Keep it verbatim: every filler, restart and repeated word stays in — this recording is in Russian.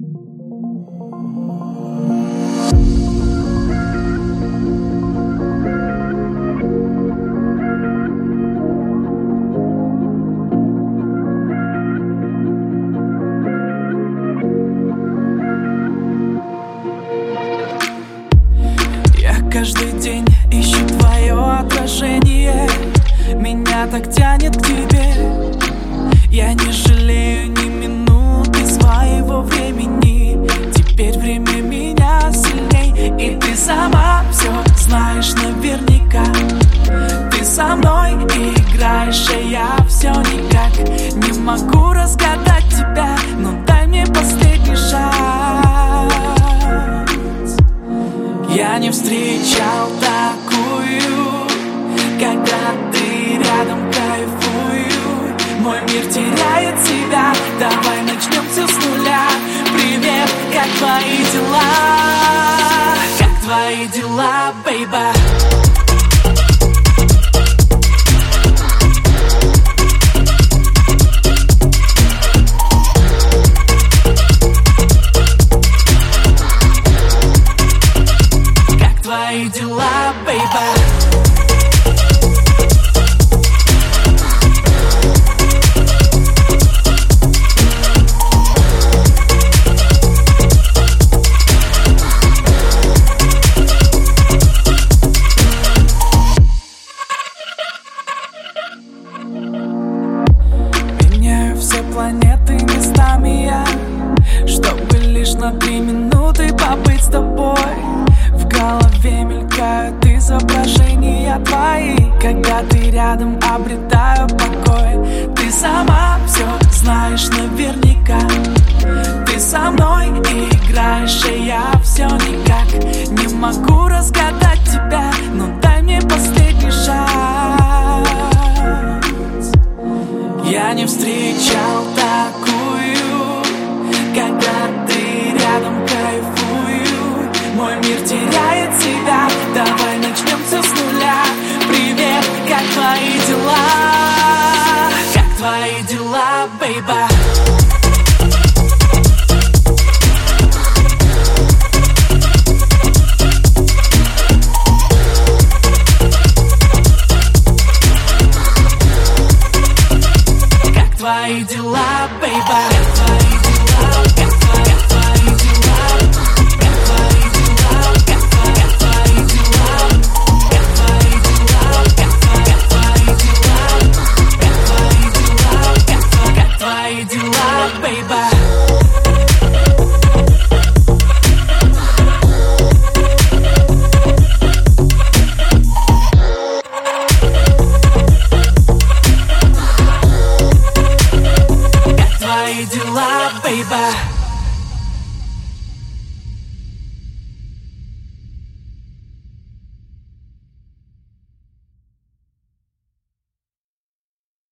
Каждый день ищу твое отражение, меня так тянет к тебе. Я не жалею ни минуты своего времени. Теперь время меня сильней, и ты сама все знаешь наверняка. Ты со мной играешь, а я все никак не могу разгадать тебя. Но дай мне последний шанс. Я не встречал такую, когда ты рядом, кайфую. Мой мир теряет себя. Давай начнем все с нуля. Привет, как твои дела? Как твои дела, бейба? Твои дела, бейба? Меняю все планеты местами я, чтобы лишь на три минуты побыть с тобой. В голове мелькают изображения твои, когда ты рядом, обретаю покой. Ты сама все знаешь наверняка. Ты со мной играешь, а я все никак не могу разгадать тебя. Но дай мне последний шанс. Я не встречал такую, когда ты рядом, кайфую. Мой мир теряет себя. Давай начнем все с нуля. Привет, как твои дела? Как твои дела, бейба? Как твои дела, бейба? Твои дела, бейба? Как твои дела, бейба?